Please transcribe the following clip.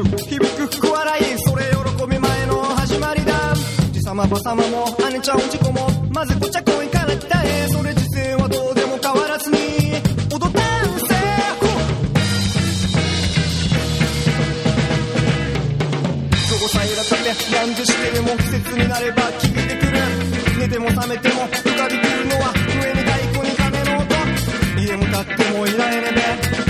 響く福笑い、それ喜び前の始まりだ。じさまばさまも姉ちゃんおじこもまずこちゃこいから来たえ。それ時勢はどうでも変わらずに踊ったんせ。どこさえらかてやんずしてでも季節になれば聞いてくる。寝ても覚めても浮かびくるのは上に太鼓に鐘の音。家向かってもいないねべ。